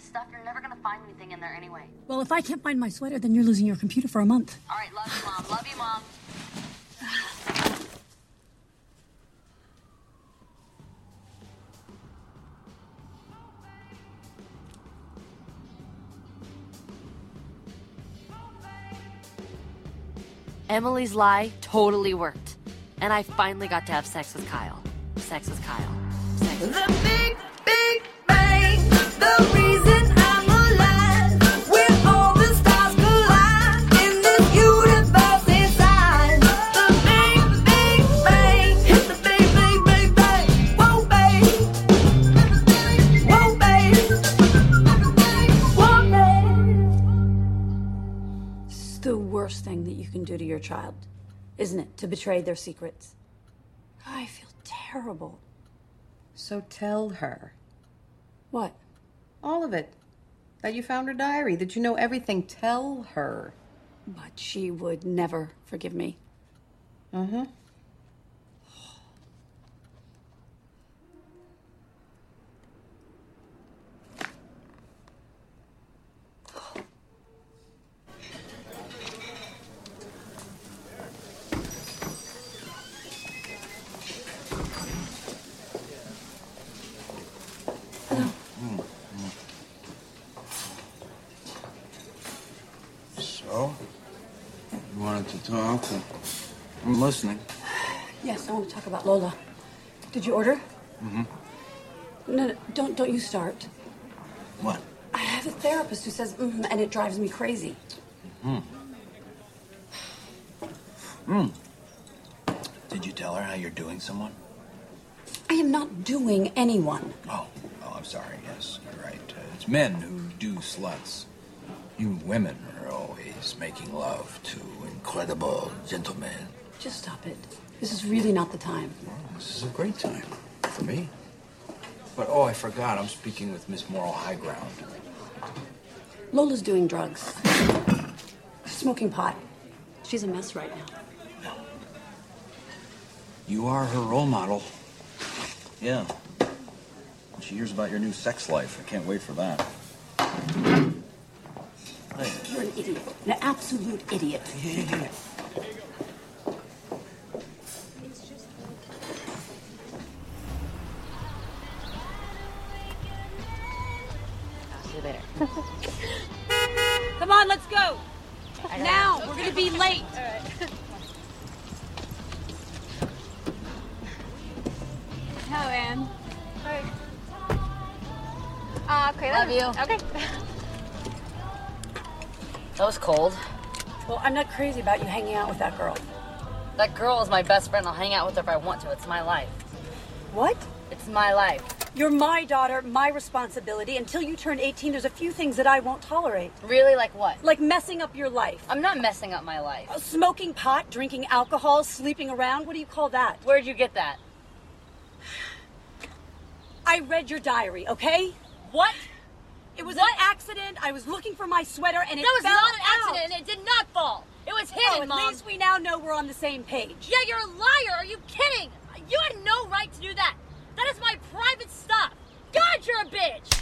stuff, you're never gonna find anything in there anyway. Well, if I can't find my sweater, then you're losing your computer for a month. All right, love you, Mom. Love you, Mom. Emily's lie totally worked. And I finally got to have sex with Kyle. Sex with Kyle. Sex with Kyle. The big, big bang, the reason I'm alive. When all the stars collide in this universe inside. The big, big bang, hit the big, big, big bang. Whoa, babe. Whoa, babe. Whoa, babe. It's the worst thing that you can do to your child, isn't it? To betray their secrets. I feel terrible. So tell her. What? All of it. That you found her diary, that you know everything. Tell her. But she would never forgive me. Mm-hmm. So, you wanted to talk? I'm listening. Yes, I want to talk about Lola. Did you order? Mm-hmm. No, don't you start. What? I have a therapist who says and it drives me crazy. Did you tell her how you're doing someone? I am not doing anyone. Oh, I'm sorry. Yes, you're right. It's men who do sluts. You women are always making love to incredible gentlemen. Just stop it. This is really not the time. Well, this is a great time for me. But, I forgot. I'm speaking with Miss Moral High Ground. Lola's doing drugs. Smoking pot. She's a mess right now. You are her role model. Yeah. When she hears about your new sex life, I can't wait for that. You're an idiot. An absolute idiot. Yeah. See you later. Come on, let's go. Now, we're gonna be late. All right. Hello, Anne. Hi. Okay. Love you. Okay. That was cold. Well, I'm not crazy about you hanging out with that girl. That girl is my best friend. I'll hang out with her if I want to. It's my life. What? It's my life. You're my daughter, my responsibility. Until you turn 18, there's a few things that I won't tolerate. Really? Like what? Like messing up your life. I'm not messing up my life. Smoking pot, drinking alcohol, sleeping around. What do you call that? Where'd you get that? I read your diary, okay? What? It was What? an accident. I was looking for my sweater and it That was fell not an out. accident, and it did not fall. It was hidden, At Mom. least we now know we're on the same page. Yeah, you're a liar. Are you kidding? You had no right to do that. That is my private stuff. God, you're a bitch.